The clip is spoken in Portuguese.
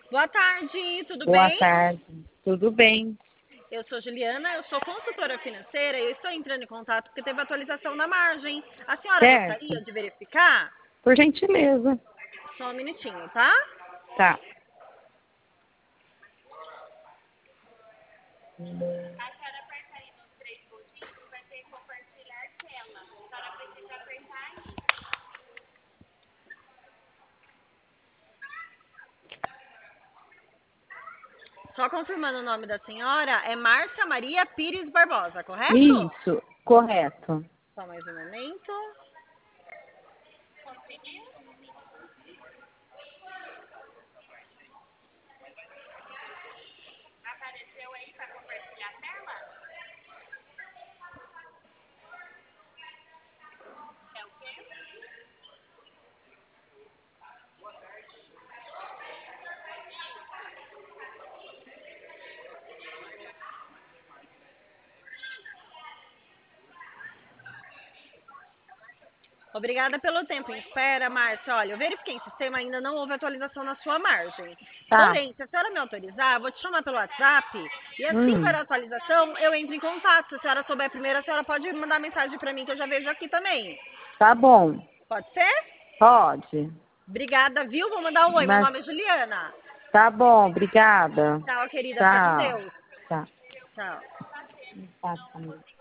Boa tarde, tudo Boa bem? tarde. Tudo bem? Eu sou Juliana, eu sou consultora financeira e eu estou entrando em contato porque teve atualização na margem. A senhora Certo? gostaria de verificar? Por gentileza. Só um minutinho, tá? Tá. A senhora aperta aí nos três pontinhos, vai ter compartilhar tela. A senhora precisa apertar aí. Só confirmando o nome da senhora, é Márcia Maria Pires Barbosa, correto? Isso, correto. Só mais um momento. Conseguiu? Apareceu aí para compartilhar a tela? É o quê? Obrigada pelo tempo em espera, Márcia. Olha, eu verifiquei em sistema, ainda não houve atualização na sua margem. Tá. Porém, se a senhora me autorizar, eu vou te chamar pelo WhatsApp e assim que for Hum, a atualização, eu entro em contato. Se a senhora souber primeiro, a senhora pode mandar mensagem para mim que eu já vejo aqui também. tá bom. Pode ser? Pode. Obrigada, viu? Vou mandar um oi. Meu Mas nome é Juliana. tá bom, obrigada. Tchau, querida. Fica com Tchau. Deus. Tchau. Tchau. Passa,